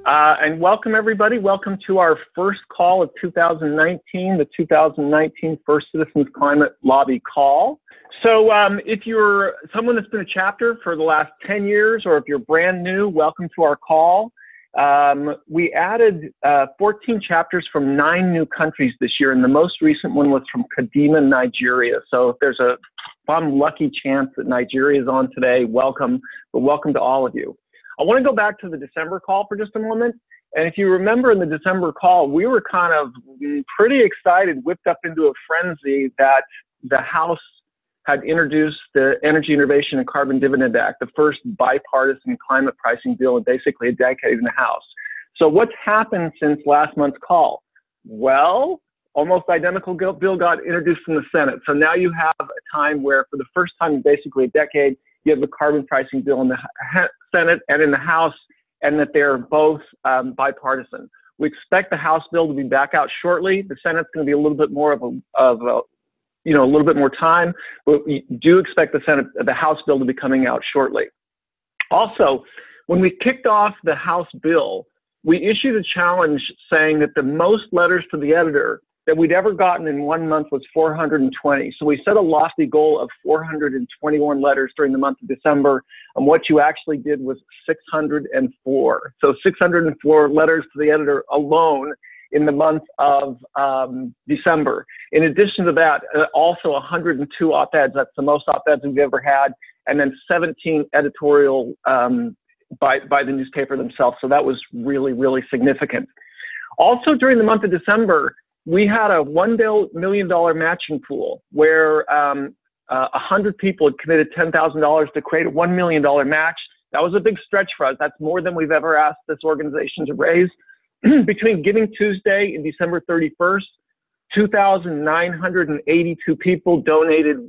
And welcome, everybody. Welcome to our first call of 2019, the 2019 First Citizens Climate Lobby call. So if you're someone that's been a chapter for the last 10 years, or if you're brand new, welcome to our call. We added 14 chapters from 9 new countries this year, and the most recent one was from Kadima, Nigeria. So if there's a fun, lucky chance that Nigeria is on today, welcome, but welcome to all of you. I want to go back to the December call for just a moment. And if you remember in the December call, we were kind of pretty excited, whipped up into a frenzy that the House had introduced the Energy Innovation and Carbon Dividend Act, the first bipartisan climate pricing bill in basically a decade in the House. So what's happened since last month's call? Well, almost identical bill got introduced in the Senate. So now you have a time where for the first time in basically a decade, you have the carbon pricing bill in the Senate and in the House, and that they're both bipartisan. We expect the House bill to be back out shortly. The Senate's going to be a little bit more of a little bit more time, but we do expect the House bill to be coming out shortly. Also, when we kicked off the House bill, we issued a challenge saying that the most letters to the editor that we'd ever gotten in 1 month was 420. So we set a lofty goal of 421 letters during the month of December, and what you actually did was 604. So 604 letters to the editor alone in the month of December. In addition to that, also 102 op-eds. That's the most op-eds we've ever had, and then 17 editorial by the newspaper themselves. So that was really, really significant. Also during the month of December, we had a $1 million matching pool where 100 people had committed $10,000 to create a $1 million match. That was a big stretch for us. That's more than we've ever asked this organization to raise. Between Giving Tuesday and December 31st, 2,982 people donated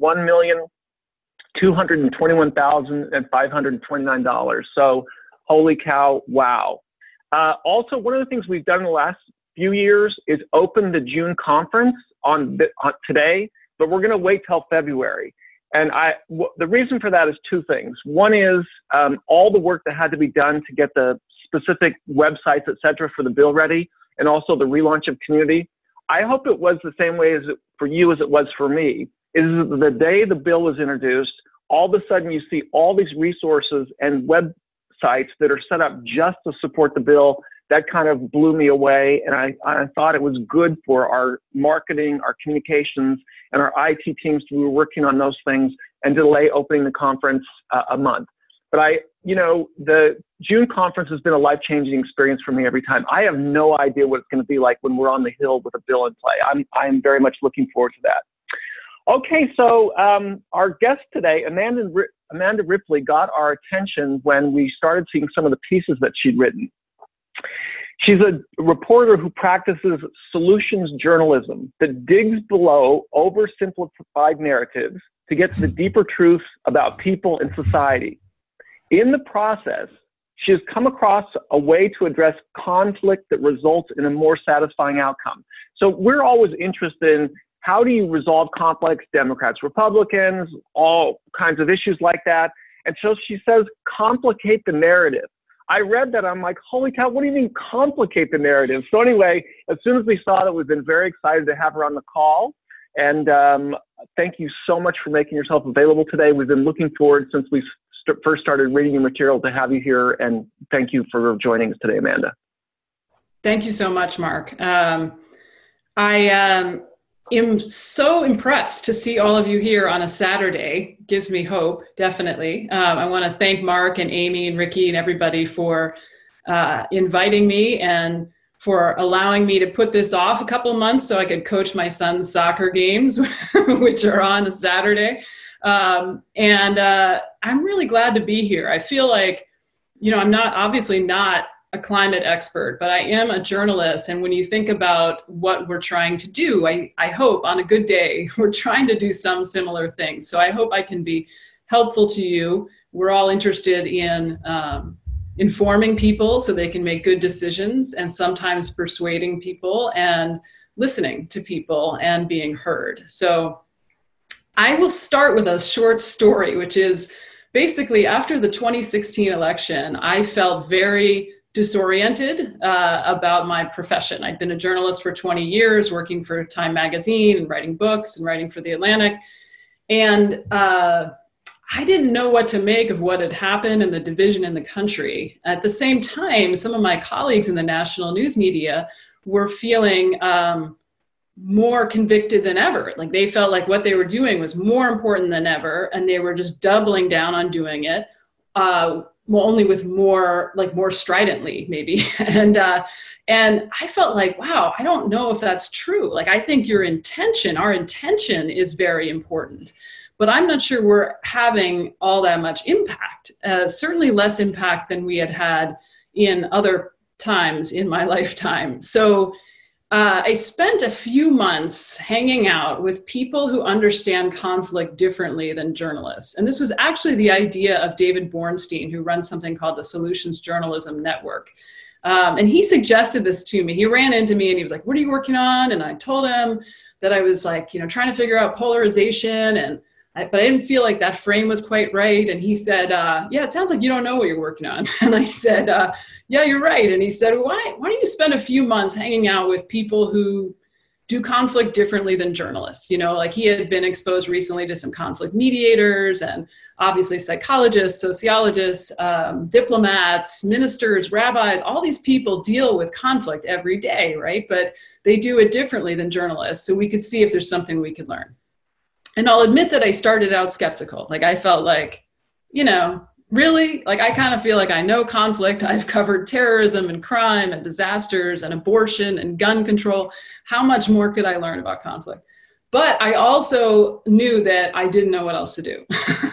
$1,221,529. So holy cow, wow. Also, one of the things we've done in the last few years is open the June conference on today, but we're going to wait till February. And the reason for that is two things. One is all the work that had to be done to get the specific websites, et cetera, for the bill ready, and also the relaunch of community. I hope it was the same way for you as it was for me. Is the day the bill was introduced, all of a sudden you see all these resources and websites that are set up just to support the bill. That kind of blew me away, and I thought it was good for our marketing, our communications, and our IT teams to be working on those things and delay opening the conference a month. But the June conference has been a life-changing experience for me every time. I have no idea what it's going to be like when we're on the Hill with a bill in play. I'm very much looking forward to that. Okay, so our guest today, Amanda Ripley, got our attention when we started seeing some of the pieces that she'd written. She's a reporter who practices solutions journalism that digs below oversimplified narratives to get to the deeper truths about people and society. In the process, she has come across a way to address conflict that results in a more satisfying outcome. So we're always interested in how do you resolve complex Democrats, Republicans, all kinds of issues like that. And so she says, complicate the narrative. I read that, I'm like, holy cow, what do you mean complicate the narrative? So anyway, as soon as we saw that, we've been very excited to have her on the call. And thank you so much for making yourself available today. We've been looking forward since we first started reading your material to have you here. And thank you for joining us today, Amanda. Thank you so much, Mark. I am so impressed to see all of you here on a Saturday. Gives me hope, definitely. I want to thank Mark and Amy and Ricky and everybody for inviting me and for allowing me to put this off a couple months so I could coach my son's soccer games, which are on a Saturday. I'm really glad to be here. I feel like, I'm obviously not a climate expert, but I am a journalist. And when you think about what we're trying to do, I hope on a good day, we're trying to do some similar things. So I hope I can be helpful to you. We're all interested in informing people so they can make good decisions, and sometimes persuading people and listening to people and being heard. So I will start with a short story, which is basically after the 2016 election, I felt very disoriented about my profession. I'd been a journalist for 20 years, working for Time Magazine and writing books and writing for The Atlantic. And I didn't know what to make of what had happened and the division in the country. At the same time, some of my colleagues in the national news media were feeling more convicted than ever. Like they felt like what they were doing was more important than ever, and they were just doubling down on doing it, only with more stridently, maybe. And I felt like, wow, I don't know if that's true. Like I think our intention is very important, but I'm not sure we're having all that much impact. Certainly less impact than we had in other times in my lifetime. So I spent a few months hanging out with people who understand conflict differently than journalists. And this was actually the idea of David Bornstein, who runs something called the Solutions Journalism Network. And he suggested this to me. He ran into me and he was like, what are you working on? And I told him that I was like, trying to figure out polarization, but I didn't feel like that frame was quite right. And he said, yeah, it sounds like you don't know what you're working on. And I said, yeah, you're right. And he said, why don't you spend a few months hanging out with people who do conflict differently than journalists? Like he had been exposed recently to some conflict mediators and obviously psychologists, sociologists, diplomats, ministers, rabbis. All these people deal with conflict every day, right? But they do it differently than journalists. So we could see if there's something we could learn. And I'll admit that I started out skeptical. Like I felt like, really? Like I kind of feel like I know conflict. I've covered terrorism and crime and disasters and abortion and gun control. How much more could I learn about conflict? But I also knew that I didn't know what else to do.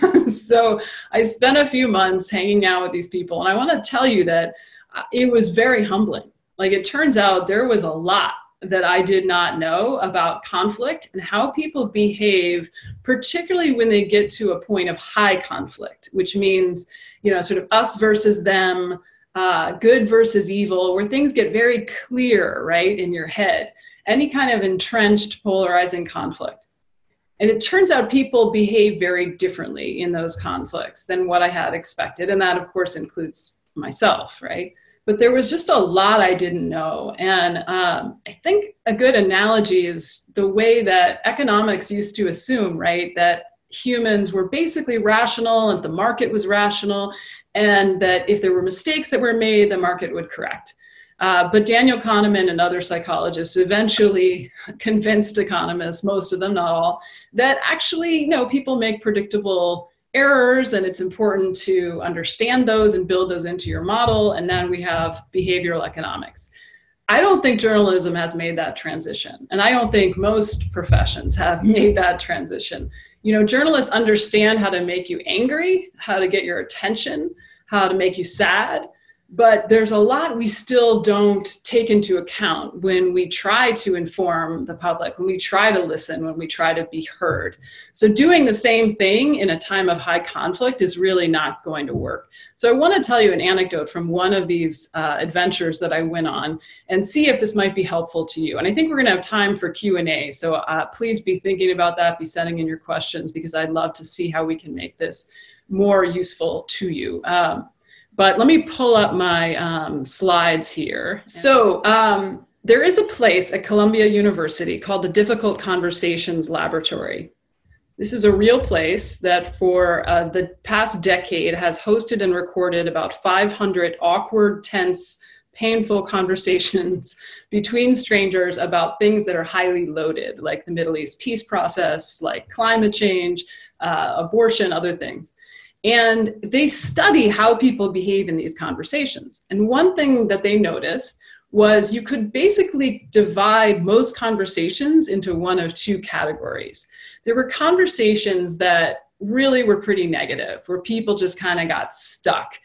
So I spent a few months hanging out with these people. And I want to tell you that it was very humbling. Like it turns out there was a lot that I did not know about conflict and how people behave, particularly when they get to a point of high conflict, which means, sort of us versus them, good versus evil, where things get very clear, right, in your head, any kind of entrenched polarizing conflict. And it turns out people behave very differently in those conflicts than what I had expected. And that, of course, includes myself, right? But there was just a lot I didn't know. And I think a good analogy is the way that economics used to assume, right, that humans were basically rational and the market was rational, and that if there were mistakes that were made, the market would correct. But Daniel Kahneman and other psychologists eventually convinced economists, most of them, not all, that actually, people make predictable errors, and it's important to understand those and build those into your model. And then we have behavioral economics. I don't think journalism has made that transition. And I don't think most professions have made that transition. Journalists understand how to make you angry, how to get your attention, how to make you sad. But there's a lot we still don't take into account when we try to inform the public, when we try to listen, when we try to be heard. So doing the same thing in a time of high conflict is really not going to work. So I want to tell you an anecdote from one of these adventures that I went on and see if this might be helpful to you. And I think we're going to have time for Q&A. So please be thinking about that, be sending in your questions, because I'd love to see how we can make this more useful to you. But let me pull up my slides here. So there is a place at Columbia University called the Difficult Conversations Laboratory. This is a real place that for the past decade has hosted and recorded about 500 awkward, tense, painful conversations between strangers about things that are highly loaded, like the Middle East peace process, like climate change, abortion, other things. And they study how people behave in these conversations. And one thing that they noticed was you could basically divide most conversations into one of two categories. There were conversations that really were pretty negative, where people just kind of got stuck.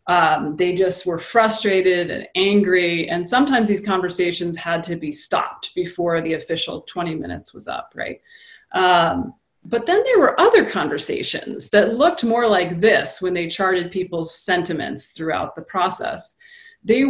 They just were frustrated and angry. And sometimes these conversations had to be stopped before the official 20 minutes was up, right? But then there were other conversations that looked more like this when they charted people's sentiments throughout the process. These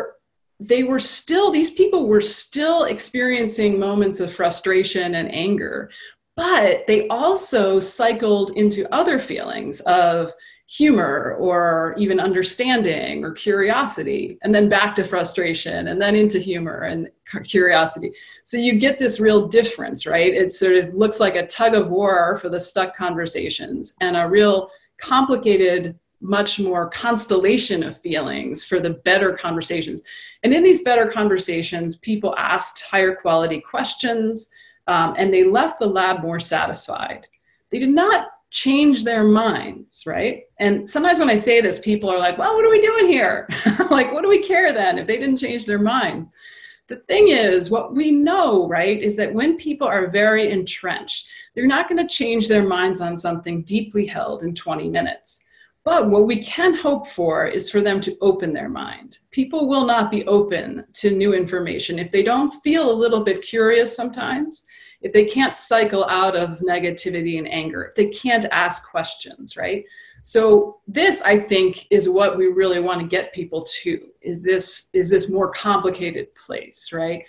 people were still experiencing moments of frustration and anger, but they also cycled into other feelings of humor or even understanding or curiosity, and then back to frustration and then into humor and curiosity. So you get this real difference, right? It sort of looks like a tug of war for the stuck conversations and a real complicated, much more constellation of feelings for the better conversations. And in these better conversations, people asked higher quality questions, and they left the lab more satisfied. They did not change their minds, right? And sometimes when I say this, people are like, well, what are we doing here? Like, what do we care then if they didn't change their mind? The thing is, what we know, right, is that when people are very entrenched, they're not going to change their minds on something deeply held in 20 minutes. But what we can hope for is for them to open their mind. People will not be open to new information if they don't feel a little bit curious sometimes, if they can't cycle out of negativity and anger, if they can't ask questions, right? So this, I think, is what we really want to get people to, is this more complicated place, right?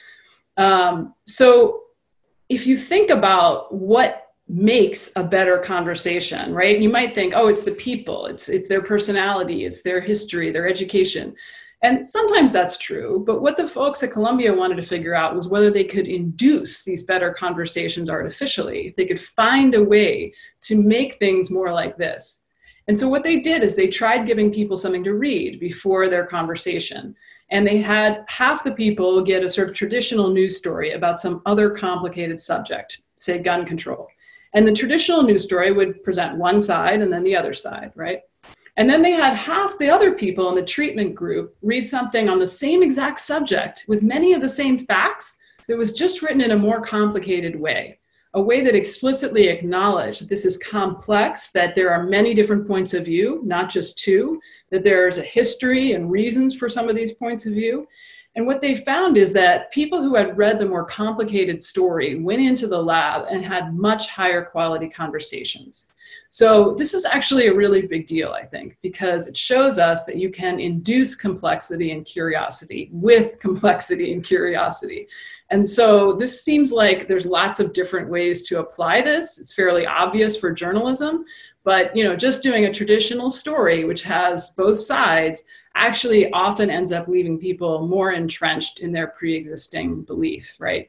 So if you think about what makes a better conversation, right? You might think, oh, it's the people, it's their personality, it's their history, their education. And sometimes that's true, but what the folks at Columbia wanted to figure out was whether they could induce these better conversations artificially, if they could find a way to make things more like this. And so what they did is they tried giving people something to read before their conversation. And they had half the people get a sort of traditional news story about some other complicated subject, say gun control. And the traditional news story would present one side and then the other side, right? And then they had half the other people in the treatment group read something on the same exact subject with many of the same facts that was just written in a more complicated way, a way that explicitly acknowledged that this is complex, that there are many different points of view, not just two, that there's a history and reasons for some of these points of view. And what they found is that people who had read the more complicated story went into the lab and had much higher quality conversations. So this is actually a really big deal, I think, because it shows us that you can induce complexity and curiosity with complexity and curiosity. And so this seems like there's lots of different ways to apply this. It's fairly obvious for journalism, but just doing a traditional story, which has both sides, actually often ends up leaving people more entrenched in their pre-existing belief, right?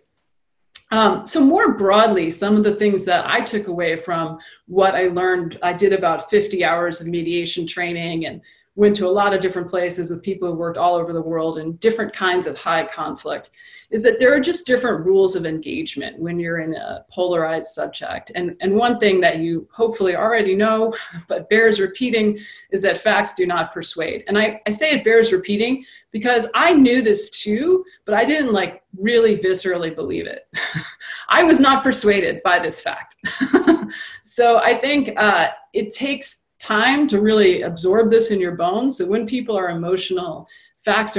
So more broadly, some of the things that I took away from what I learned, I did about 50 hours of mediation training and went to a lot of different places with people who worked all over the world in different kinds of high conflict, is that there are just different rules of engagement when you're in a polarized subject. And one thing that you hopefully already know, but bears repeating, is that facts do not persuade. And I say it bears repeating because I knew this too, but I didn't really viscerally believe it. I was not persuaded by this fact. So I think it takes time to really absorb this in your bones. So when people are emotional, facts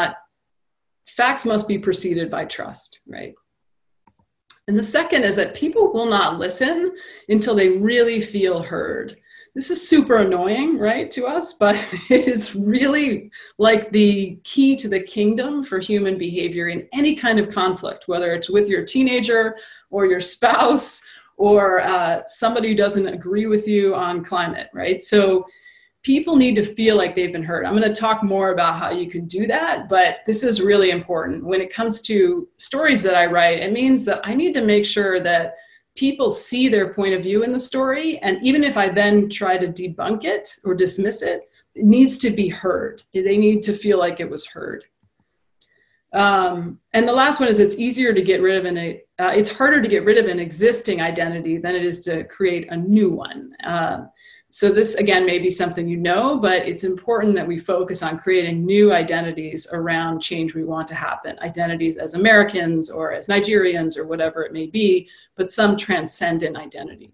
must be preceded by trust, right? And the second is that people will not listen until they really feel heard. This is super annoying, right, to us, but it is really like the key to the kingdom for human behavior in any kind of conflict, whether it's with your teenager or your spouse or somebody who doesn't agree with you on climate, right? So people need to feel like they've been heard. I'm going to talk more about how you can do that, but this is really important. When it comes to stories that I write, it means that I need to make sure that people see their point of view in the story, and even if I then try to debunk it or dismiss it, it needs to be heard. They need to feel like it was heard. And the last one is it's harder to get rid of an existing identity than it is to create a new one. So this, again, may be something you know, but it's important that we focus on creating new identities around change we want to happen, identities as Americans or as Nigerians or whatever it may be, but some transcendent identity.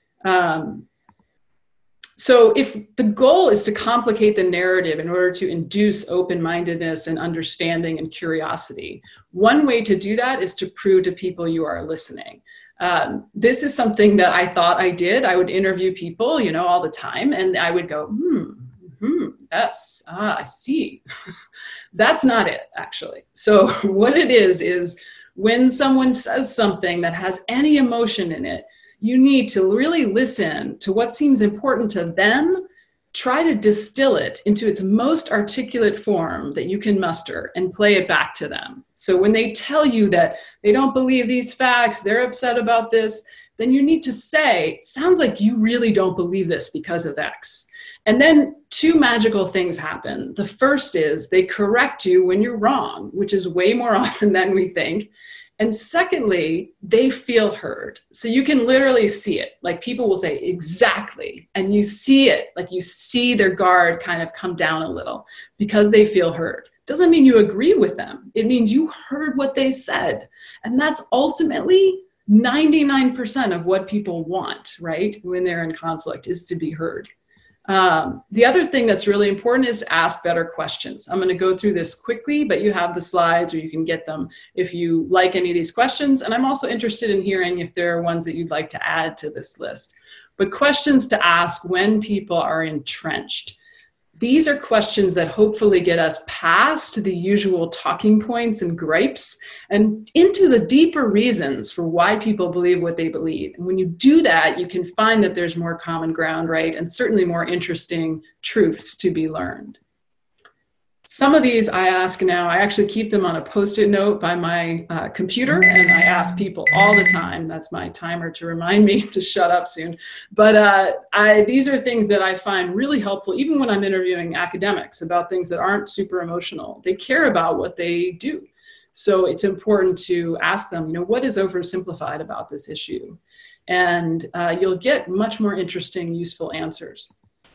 So if the goal is to complicate the narrative in order to induce open-mindedness and understanding and curiosity, one way to do that is to prove to people you are listening. This is something that I thought I did. I would interview people, all the time, and I would go, yes, I see. That's not it, actually. So what it is when someone says something that has any emotion in it, you need to really listen to what seems important to them try to distill it into its most articulate form that you can muster and play it back to them. So when they tell you that they don't believe these facts, they're upset about this, then you need to say, it sounds like you really don't believe this because of X. And then two magical things happen. The first is they correct you when you're wrong, which is way more often than we think. And secondly, they feel heard. So you can literally see it. Like people will say, exactly. And you see it, like you see their guard kind of come down a little because they feel heard. Doesn't mean you agree with them. It means you heard what they said. And that's ultimately 99% of what people want, right? When they're in conflict, is to be heard. The other thing that's really important is to ask better questions. I'm going to go through this quickly, but you have the slides or you can get them if you like any of these questions. And I'm also interested in hearing if there are ones that you'd like to add to this list. But questions to ask when people are entrenched. These are questions that hopefully get us past the usual talking points and gripes and into the deeper reasons for why people believe what they believe. And when you do that, you can find that there's more common ground, right? And certainly more interesting truths to be learned. Some of these I ask now, I actually keep them on a Post-it note by my computer, and I ask people all the time. That's my timer to remind me to shut up soon. But these are things that I find really helpful, even when I'm interviewing academics about things that aren't super emotional. They care about what they do. So it's important to ask them, what is oversimplified about this issue? And you'll get much more interesting, useful answers.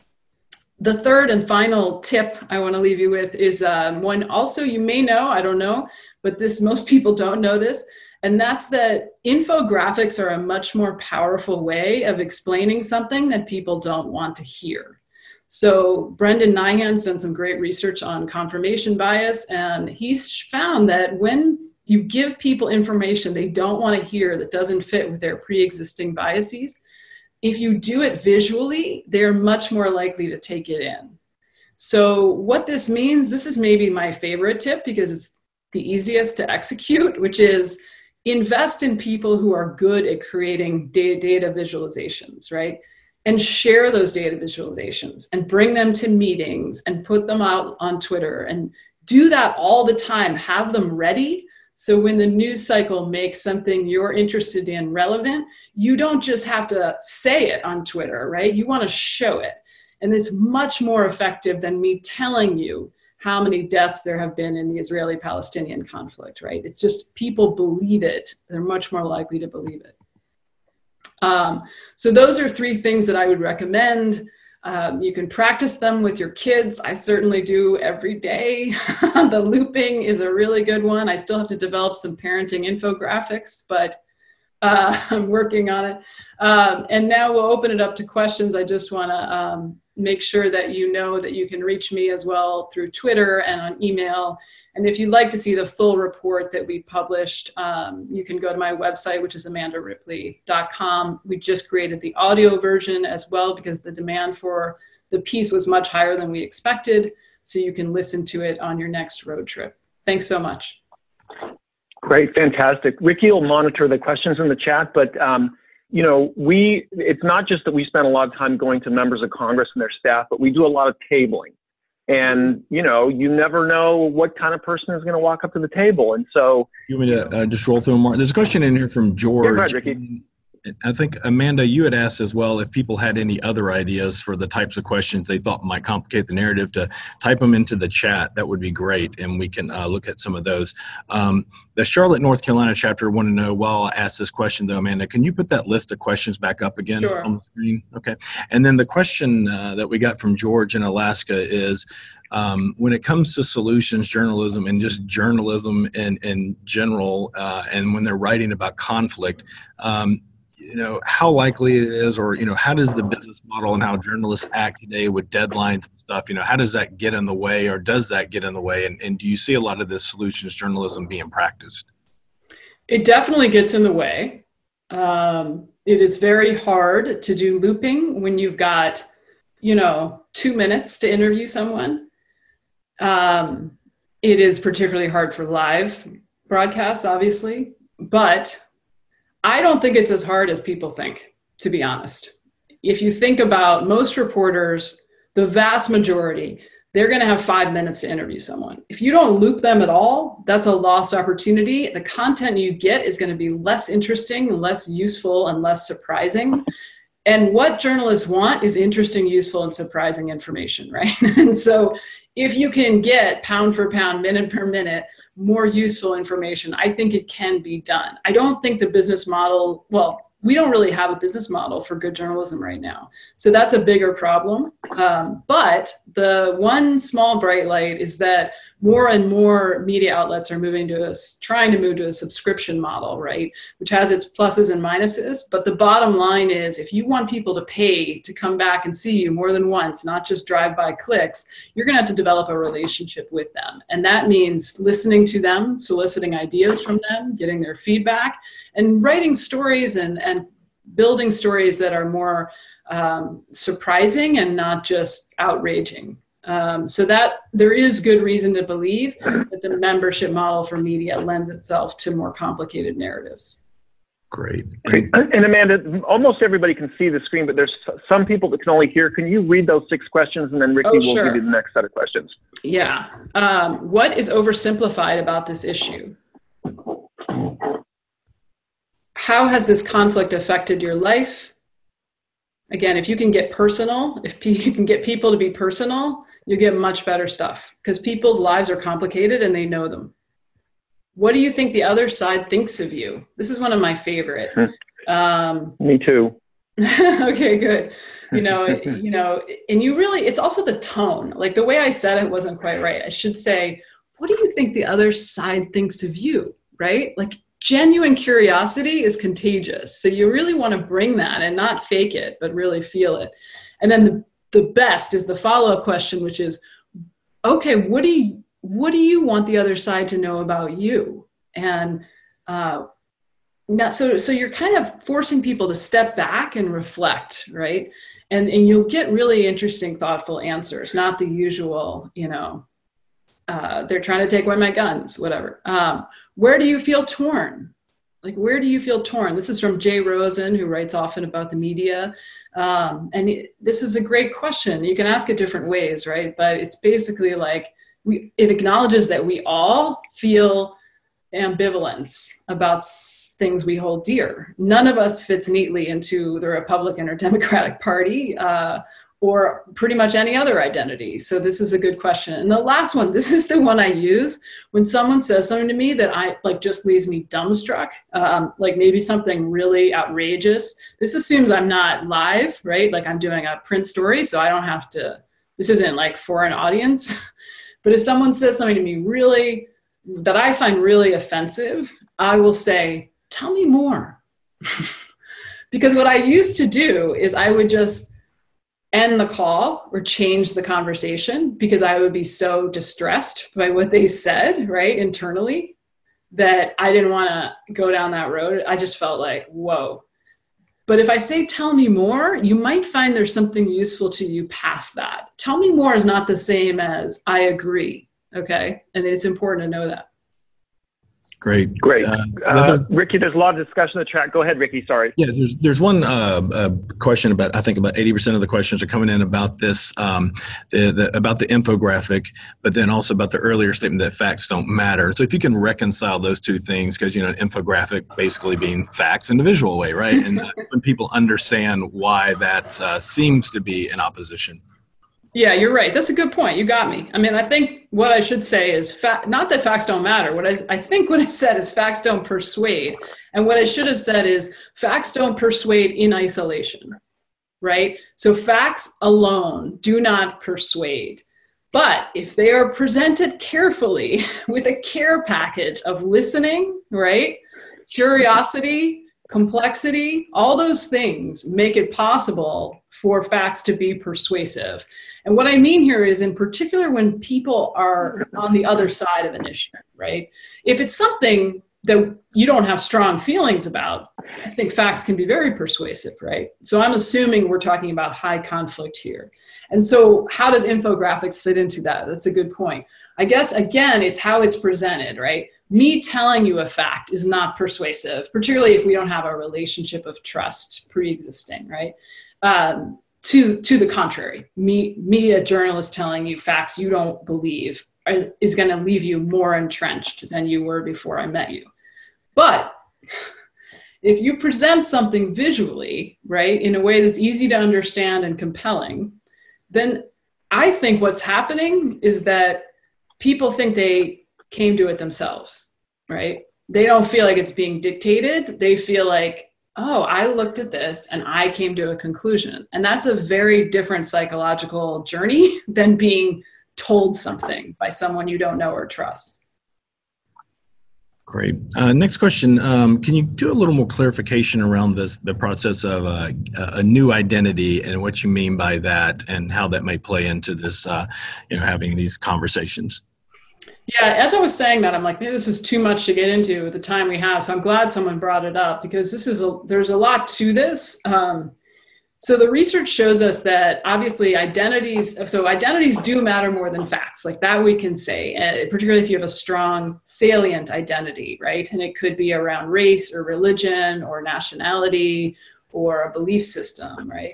The third and final tip I want to leave you with is one also you may know, I don't know, but most people don't know this, and that's that infographics are a much more powerful way of explaining something that people don't want to hear. So Brendan Nyhan's done some great research on confirmation bias, and he's found that when you give people information they don't want to hear that doesn't fit with their pre-existing biases, if you do it visually, they're much more likely to take it in. So what this means, this is maybe my favorite tip because it's the easiest to execute, which is invest in people who are good at creating data visualizations, right? And share those data visualizations and bring them to meetings and put them out on Twitter and do that all the time. Have them ready. So when the news cycle makes something you're interested in relevant, you don't just have to say it on Twitter, right? You want to show it. And it's much more effective than me telling you how many deaths there have been in the Israeli-Palestinian conflict, right? It's just people believe it. They're much more likely to believe it. So those are three things that I would recommend. You can practice them with your kids. I certainly do every day. The looping is a really good one. I still have to develop some parenting infographics, but I'm working on it. And now we'll open it up to questions. I just want to make sure that you know that you can reach me as well through Twitter and on email. And if you'd like to see the full report that we published, you can go to my website, which is amandaripley.com. We just created the audio version as well because the demand for the piece was much higher than we expected. So you can listen to it on your next road trip. Thanks so much. Great, fantastic. Ricky will monitor the questions in the chat, but it's not just that we spend a lot of time going to members of Congress and their staff, but we do a lot of tabling. And, you never know what kind of person is going to walk up to the table. And so... You want me to just roll through them more? There's a question in here from George. Yeah, go ahead, Ricky. I think, Amanda, you had asked as well if people had any other ideas for the types of questions they thought might complicate the narrative to type them into the chat. That would be great, and we can look at some of those. The Charlotte, North Carolina chapter want to know, while I ask this question, though, Amanda, can you put that list of questions back up again on the screen? Okay. And then the question that we got from George in Alaska is, when it comes to solutions journalism and just journalism in general, and when they're writing about conflict, how likely it is, or, how does the business model and how journalists act today with deadlines and stuff, how does that get in the way, or does that get in the way? And do you see a lot of this solutions journalism being practiced? It definitely gets in the way. It is very hard to do looping when you've got, 2 minutes to interview someone. It is particularly hard for live broadcasts, obviously, but I don't think it's as hard as people think, to be honest. If you think about most reporters, the vast majority, they're going to have 5 minutes to interview someone. If you don't loop them at all, that's a lost opportunity. The content you get is going to be less interesting, less useful, and less surprising. And what journalists want is interesting, useful, and surprising information, right? And so if you can get pound for pound, minute per minute, more useful information, I think it can be done. I don't think the business model, well, we don't really have a business model for good journalism right now. So that's a bigger problem. But the one small bright light is that more and more media outlets are trying to move to a subscription model, right? Which has its pluses and minuses. But the bottom line is, if you want people to pay to come back and see you more than once, not just drive-by clicks, you're gonna have to develop a relationship with them. And that means listening to them, soliciting ideas from them, getting their feedback, and writing stories and building stories that are more surprising and not just outraging. So that there is good reason to believe that the membership model for media lends itself to more complicated narratives. Great. And Amanda, almost everybody can see the screen, but there's some people that can only hear. Can you read those 6 questions, and then Ricky will give you the next set of questions? Yeah. What is oversimplified about this issue? How has this conflict affected your life? Again, if you can get personal, if you can get people to be personal, you get much better stuff, because people's lives are complicated and they know them. What do you think the other side thinks of you? This is one of my favorite. Me too. Okay, good. And you really, it's also the tone. Like the way I said it wasn't quite right. I should say, what do you think the other side thinks of you, right? Like genuine curiosity is contagious. So you really want to bring that and not fake it, but really feel it. And then the best is the follow-up question, which is, okay, what do you want the other side to know about you? And so you're kind of forcing people to step back and reflect, right? And you'll get really interesting, thoughtful answers, not the usual, they're trying to take away my guns, whatever. Where do you feel torn? Like, where do you feel torn? This is from Jay Rosen, who writes often about the media. This is a great question. You can ask it different ways, right? But it's basically like, it acknowledges that we all feel ambivalence about things we hold dear. None of us fits neatly into the Republican or Democratic Party, or pretty much any other identity. So this is a good question. And the last one, this is the one I use when someone says something to me that just leaves me dumbstruck, like maybe something really outrageous. This assumes I'm not live, right? Like I'm doing a print story, so I don't have to, this isn't like for an audience. But if someone says something to me that I find really offensive, I will say, tell me more. Because what I used to do is I would just end the call or change the conversation, because I would be so distressed by what they said, right, internally, that I didn't want to go down that road. I just felt like, whoa. But if I say, tell me more, you might find there's something useful to you past that. Tell me more is not the same as I agree, okay? And it's important to know that. Great. Ricky, there's a lot of discussion in the chat. Go ahead, Ricky, sorry. Yeah, there's one question about, I think about 80% of the questions are coming in about this, about the infographic, but then also about the earlier statement that facts don't matter. So if you can reconcile those two things, because, an infographic basically being facts in a visual way, right? And when people understand why that seems to be in opposition. Yeah, you're right. That's a good point. You got me. I mean, I think what I should say is not that facts don't matter. I think what I said is facts don't persuade. And what I should have said is facts don't persuade in isolation, right? So facts alone do not persuade. But if they are presented carefully with a care package of listening, right? Curiosity, complexity, all those things make it possible for facts to be persuasive. And what I mean here is, in particular, when people are on the other side of an issue, right? If it's something that you don't have strong feelings about, I think facts can be very persuasive, right? So I'm assuming we're talking about high conflict here. And so how does infographics fit into that? That's a good point. I guess, again, it's how it's presented, right? Me telling you a fact is not persuasive, particularly if we don't have a relationship of trust pre-existing, right? to the contrary. Me, a journalist telling you facts you don't believe is going to leave you more entrenched than you were before I met you. But if you present something visually, right, in a way that's easy to understand and compelling, then I think what's happening is that people think they came to it themselves, right? They don't feel like it's being dictated. They feel like, oh, I looked at this and I came to a conclusion. And that's a very different psychological journey than being told something by someone you don't know or trust. Great. Next question. Can you do a little more clarification around the process of a new identity and what you mean by that and how that may play into this, having these conversations? Yeah, as I was saying that, I'm like, maybe this is too much to get into with the time we have. So I'm glad someone brought it up because there's a lot to this. So the research shows us that obviously identities do matter more than facts, like that we can say, particularly if you have a strong salient identity, right? And it could be around race or religion or nationality or a belief system, right?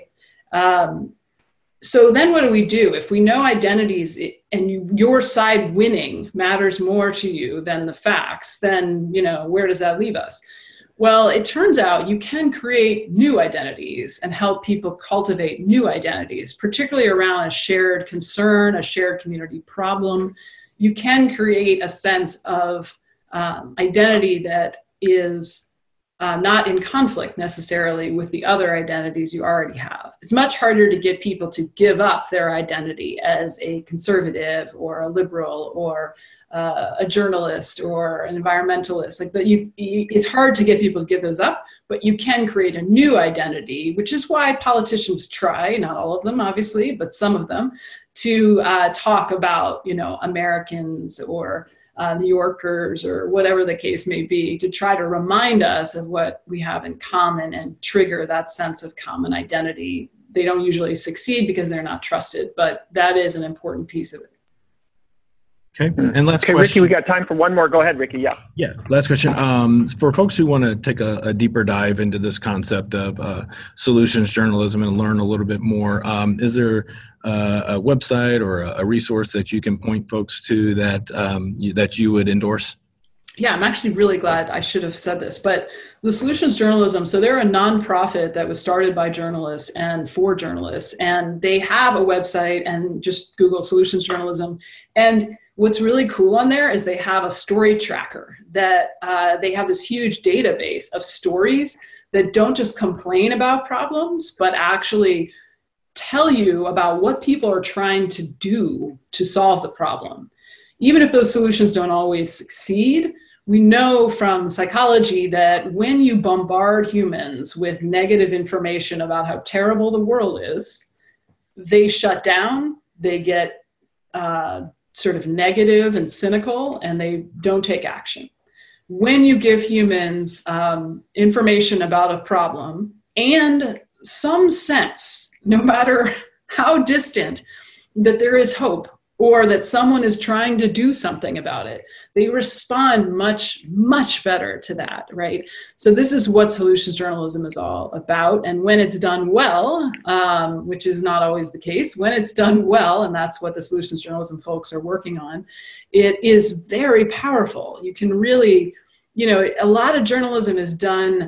So then what do we do? If we know identities and your side winning matters more to you than the facts, then, where does that leave us? Well, it turns out you can create new identities and help people cultivate new identities, particularly around a shared concern, a shared community problem. You can create a sense of identity that is not in conflict necessarily with the other identities you already have. It's much harder to get people to give up their identity as a conservative or a liberal or a journalist or an environmentalist. It's hard to get people to give those up, but you can create a new identity, which is why politicians try, not all of them obviously, but some of them, to talk about, Americans or New Yorkers or whatever the case may be, to try to remind us of what we have in common and trigger that sense of common identity. They don't usually succeed because they're not trusted, but that is an important piece of it. Okay, and last question. Ricky, we got time for one more. Go ahead, Ricky. Yeah, last question. For folks who want to take a deeper dive into this concept of solutions journalism and learn a little bit more, is there a website or a resource that you can point folks to that you would endorse? Yeah, I'm actually really glad. I should have said this, but the Solutions Journalism, so they're a nonprofit that was started by journalists and for journalists, and they have a website, and just Google Solutions Journalism. And what's really cool on there is they have a story tracker that they have this huge database of stories that don't just complain about problems, but actually tell you about what people are trying to do to solve the problem. Even if those solutions don't always succeed, we know from psychology that when you bombard humans with negative information about how terrible the world is, they shut down, they get sort of negative and cynical, and they don't take action. When you give humans information about a problem and some sense, no matter how distant, that there is hope or that someone is trying to do something about it, they respond much, much better to that, right? So this is what solutions journalism is all about. And when it's done well, which is not always the case, when it's done well, and that's what the solutions journalism folks are working on, it is very powerful. You can really, a lot of journalism is done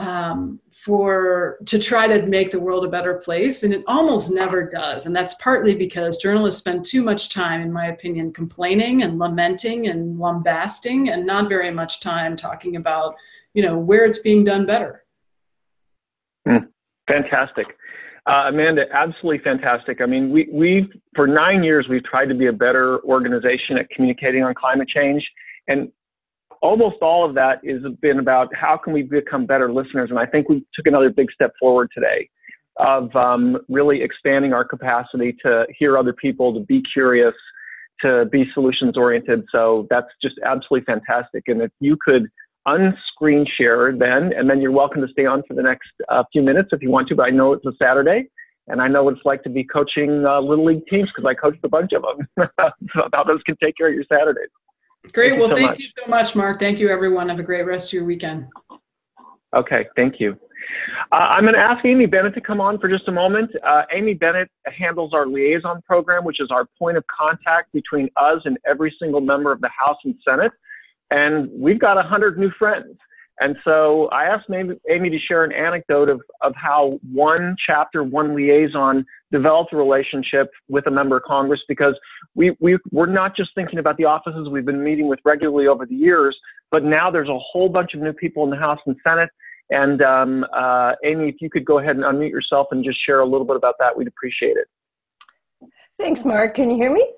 to try to make the world a better place, and it almost never does. And that's partly because journalists spend too much time, in my opinion, complaining and lamenting and lambasting, and not very much time talking about, where it's being done better. Fantastic. Amanda, absolutely fantastic. I mean, we've for 9 years, we've tried to be a better organization at communicating on climate change. And almost all of that has been about how can we become better listeners. And I think we took another big step forward today of really expanding our capacity to hear other people, to be curious, to be solutions oriented. So that's just absolutely fantastic. And if you could unscreen share then, and then you're welcome to stay on for the next few minutes if you want to, but I know it's a Saturday and I know what it's like to be coaching Little League teams because I coached a bunch of them. So how those can take care of your Saturdays. Great. Well, thank you so much, Mark. Thank you, everyone. Have a great rest of your weekend. Okay. Thank you. I'm going to ask Amy Bennett to come on for just a moment. Amy Bennett handles our liaison program, which is our point of contact between us and every single member of the House and Senate. And we've got 100 new friends. And so I asked Amy to share an anecdote of how one chapter, one liaison developed a relationship with a member of Congress, because we're not just thinking about the offices we've been meeting with regularly over the years, but now there's a whole bunch of new people in the House and Senate. And Amy, if you could go ahead and unmute yourself and just share a little bit about that, we'd appreciate it. Thanks, Mark. Can you hear me?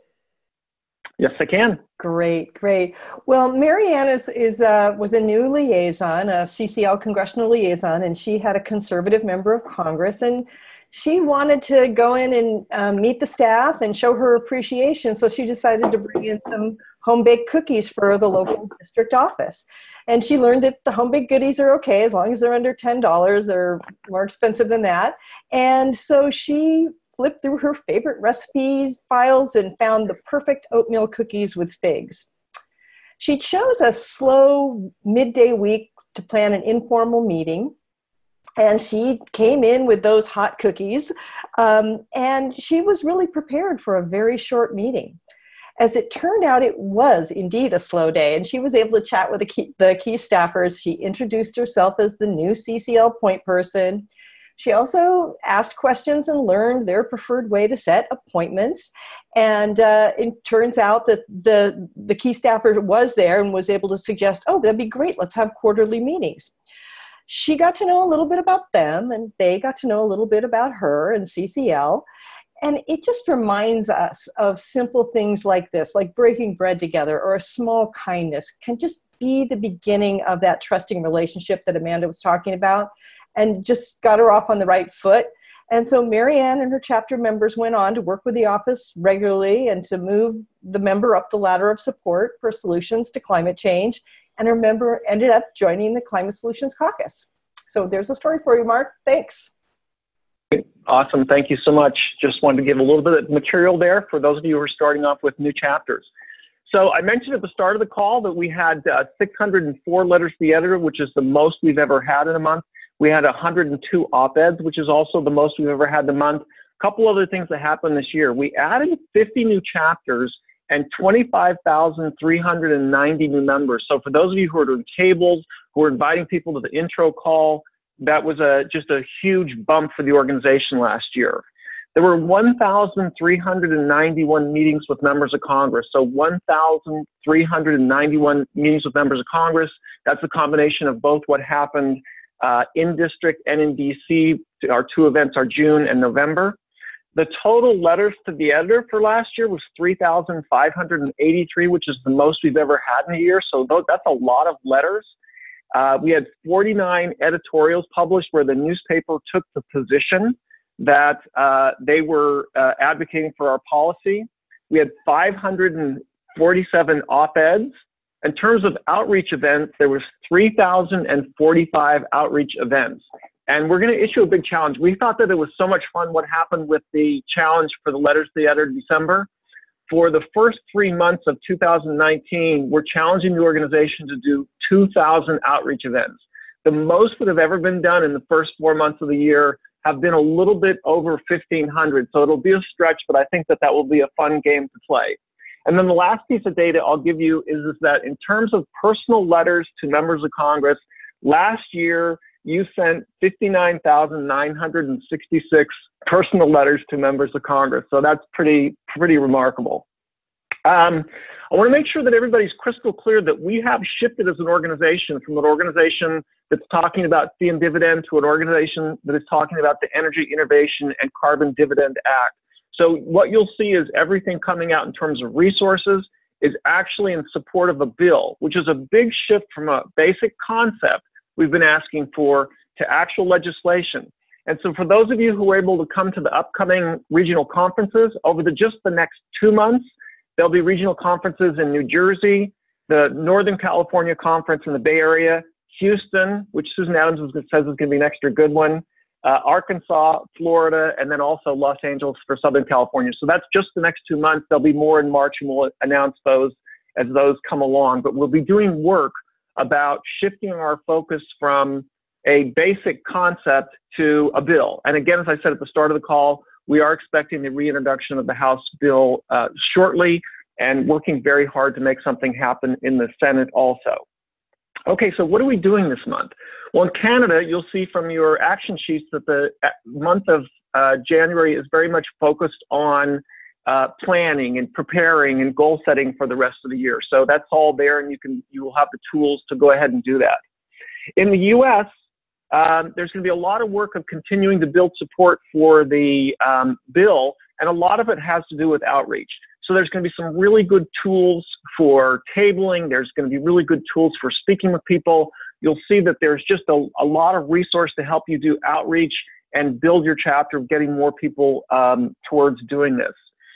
Yes, I can. Great, great. Well, Marianne was a new liaison, a CCL congressional liaison, and she had a conservative member of Congress, and she wanted to go in and meet the staff and show her appreciation, so she decided to bring in some home-baked cookies for the local district office. And she learned that the home-baked goodies are okay as long as they're under $10. They're more expensive than that. And so she flipped through her favorite recipe files and found the perfect oatmeal cookies with figs. She chose a slow midday week to plan an informal meeting, and she came in with those hot cookies, and she was really prepared for a very short meeting. As it turned out, it was indeed a slow day, and she was able to chat with the key staffers. She introduced herself as the new CCL point person. She also asked questions and learned their preferred way to set appointments. And it turns out that the key staffer was there and was able to suggest, oh, that'd be great, let's have quarterly meetings. She got to know a little bit about them, and they got to know a little bit about her and CCL. And it just reminds us of simple things like this, like breaking bread together, or a small kindness can just be the beginning of that trusting relationship that Amanda was talking about, and just got her off on the right foot. And so Marianne and her chapter members went on to work with the office regularly and to move the member up the ladder of support for solutions to climate change. And her member ended up joining the Climate Solutions Caucus. So there's a story for you, Mark. Thanks. Awesome. Thank you so much. Just wanted to give a little bit of material there for those of you who are starting off with new chapters. So I mentioned at the start of the call that we had 604 letters to the editor, which is the most we've ever had in a month. We had 102 op-eds, which is also the most we've ever had in a month. A couple other things that happened this year. We added 50 new chapters and 25,390 new members. So for those of you who are doing tables, who are inviting people to the intro call, that was just a huge bump for the organization last year. There were 1,391 meetings with members of Congress. So 1,391 meetings with members of Congress. That's a combination of both what happened in district and in DC. Our two events are June and November. The total letters to the editor for last year was 3,583, which is the most we've ever had in a year. So that's a lot of letters. We had 49 editorials published where the newspaper took the position that they were advocating for our policy. We had 547 op-eds. In terms of outreach events, there was 3,045 outreach events. And we're going to issue a big challenge. We thought that it was so much fun what happened with the challenge for the letters to the editor in December. For the first 3 months of 2019, we're challenging the organization to do 2,000 outreach events. The most that have ever been done in the first 4 months of the year have been a little bit over 1,500. So it'll be a stretch, but I think that will be a fun game to play. And then the last piece of data I'll give you is that in terms of personal letters to members of Congress, last year you sent 59,966 personal letters to members of Congress. So that's pretty remarkable. I want to make sure that everybody's crystal clear that we have shifted as an organization from an organization that's talking about fee and dividend to an organization that is talking about the Energy Innovation and Carbon Dividend Act. So what you'll see is everything coming out in terms of resources is actually in support of a bill, which is a big shift from a basic concept we've been asking for to actual legislation. And so for those of you who are able to come to the upcoming regional conferences over just the next 2 months, there'll be regional conferences in New Jersey, the Northern California Conference in the Bay Area, Houston, which Susan Adams says is going to be an extra good one, Arkansas, Florida, and then also Los Angeles for Southern California. So that's just the next 2 months. There'll be more in March, and we'll announce those as those come along. But we'll be doing work about shifting our focus from a basic concept to a bill. And again, as I said at the start of the call, we are expecting the reintroduction of the House bill shortly, and working very hard to make something happen in the Senate also. Okay, so what are we doing this month? Well, in Canada, you'll see from your action sheets that the month of January is very much focused on planning and preparing and goal setting for the rest of the year. So that's all there, and you will have the tools to go ahead and do that. In the U.S., there's going to be a lot of work of continuing to build support for the bill, and a lot of it has to do with outreach. So there's going to be some really good tools for tabling. There's going to be really good tools for speaking with people. You'll see that there's just a lot of resource to help you do outreach and build your chapter, getting more people towards doing this.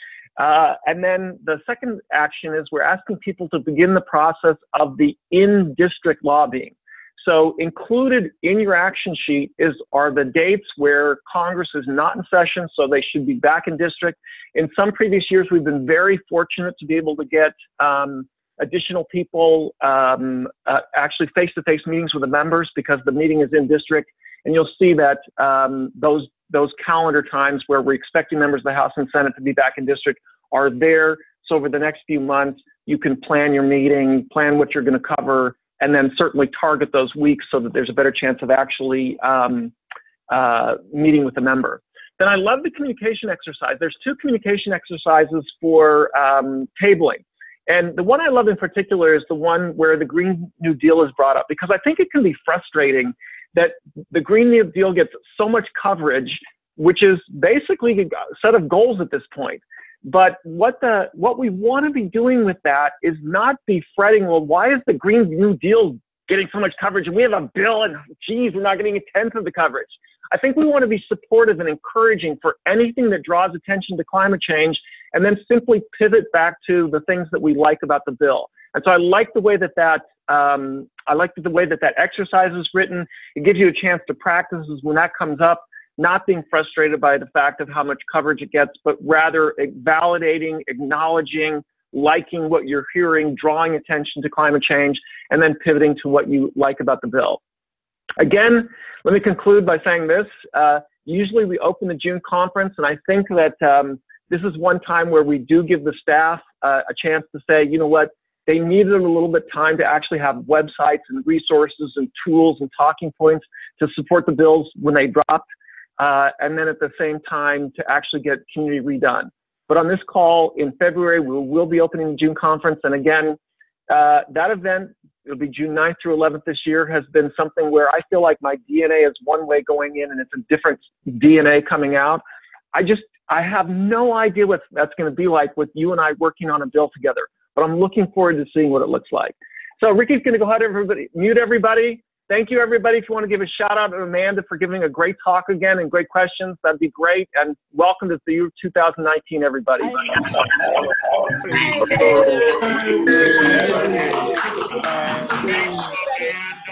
And then the second action is we're asking people to begin the process of the in-district lobbying. So included in your action sheet are the dates where Congress is not in session, so they should be back in district. In some previous years, we've been very fortunate to be able to get additional people, actually face-to-face meetings with the members because the meeting is in district. And you'll see that those calendar times where we're expecting members of the House and Senate to be back in district are there. So over the next few months, you can plan your meeting, plan what you're going to cover, and then certainly target those weeks so that there's a better chance of actually meeting with a member. Then I love the communication exercise. There's 2 communication exercises for tabling. And the one I love in particular is the one where the Green New Deal is brought up, because I think it can be frustrating that the Green New Deal gets so much coverage, which is basically a set of goals at this point. But what we want to be doing with that is not be fretting, well, why is the Green New Deal getting so much coverage and we have a bill and geez, we're not getting a tenth of the coverage. I think we want to be supportive and encouraging for anything that draws attention to climate change, and then simply pivot back to the things that we like about the bill. And so I like the way that that exercise is written. It gives you a chance to practice when that comes up, not being frustrated by the fact of how much coverage it gets, but rather validating, acknowledging, liking what you're hearing, drawing attention to climate change, and then pivoting to what you like about the bill. Again, let me conclude by saying this. Usually we open the June conference, and I think that this is one time where we do give the staff a chance to say, you know what, they needed a little bit of time to actually have websites and resources and tools and talking points to support the bills when they dropped, and then at the same time to actually get community redone. But on this call in February, we will be opening the June conference. And again, that event, it'll be June 9th through 11th this year, has been something where I feel like my DNA is one way going in and it's a different DNA coming out. I have no idea what that's going to be like with you and I working on a bill together, but I'm looking forward to seeing what it looks like. So Ricky's going to go ahead and mute everybody. Thank you, everybody. If you want to give a shout out to Amanda for giving a great talk again and great questions, that'd be great. And welcome to the year 2019, everybody. Hi.